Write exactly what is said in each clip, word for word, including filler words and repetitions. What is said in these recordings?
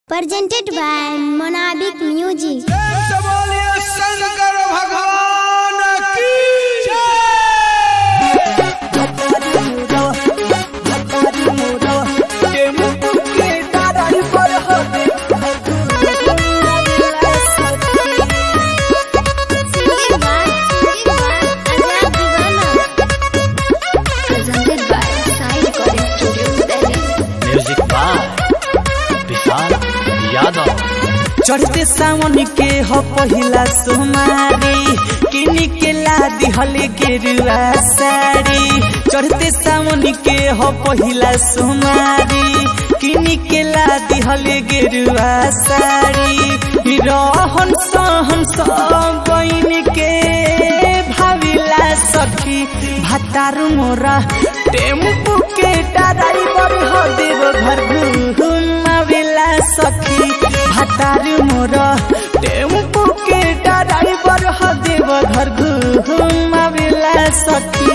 Presented by Monabik Music. Shankar भगवान की Presented by Sai Recording Studios, Delhi. Music by Vishal Yadav. चढ़ते सावन के हो पहिला सोमारी किनी के लादी हले गेरुआ साड़ी। चढ़ते सावन के हो पहिला सोमारी किनी के लादी हले गेरुआ साड़ी। रहन सहन सब बइन के भाविला सखी भातारू मोरा टेम्पू के ड्राइवर हो देव घर घुमावेला सखी भातारू मोरा टेम्पू के ड्राइवर हो देव घर घुमावेला सखी।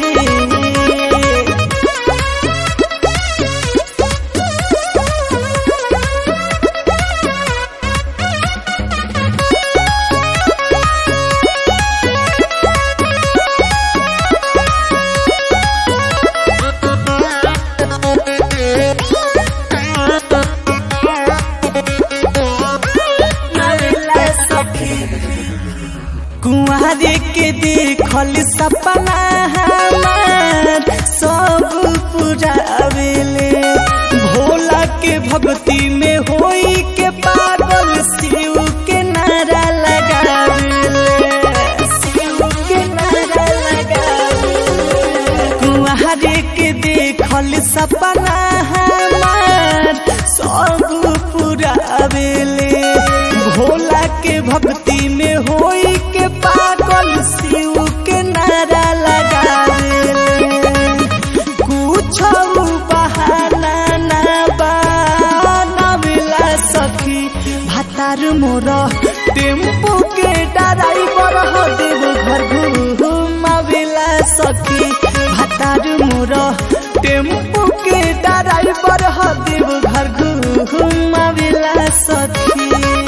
कुआरे के देखल सपना हमार सब पुरावेले। भोला के भक्ति में होई के पागल शिव के नारा लगावेले। शिव के नारा लगावेले। कुआरे के देखल सपना हमार सब पुरावेले। भोला के भक्ति में होई के पागल शिव के नारा लगावेले। कुछ बहाना ना बनावेला सखी भातार मोरा टेम्पू के ड्राइवर हो देव घर घुमावेला सखी भातार मोरा टेम्पू के ड्राइवर हो देव घर घुमावेला सखी।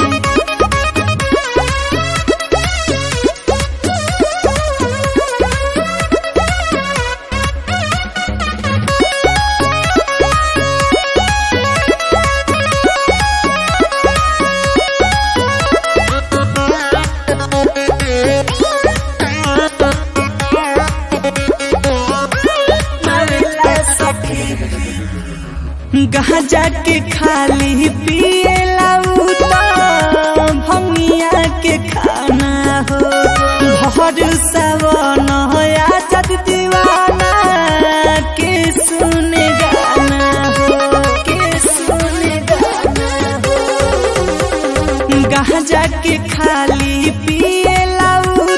गांजा के खाली पिएला भंगिया के खाना हो। भर सावन आजाद दीवाना के सुने गाना हो के सुने गाना हो। गांजा के खाली पिएला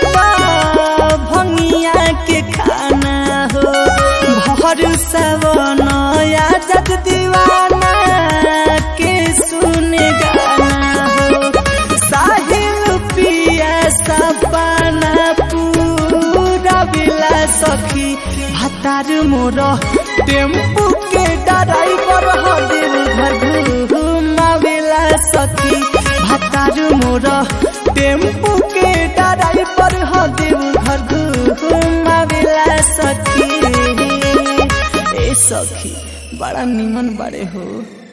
भंगिया के खाना हो। भर सावन आजाद दीवाना के सुने गाना हो। साहिल पिया सपना पूरा बिला सखी भातार मोरा टेम्पू के ड्राइवर हो देव घर घुमावेला सखी भातार मोरा टेम्पू के ड्राइवर हो देव घर घुमावेला सखी। ए सखी बड़ा निमन बड़े हो।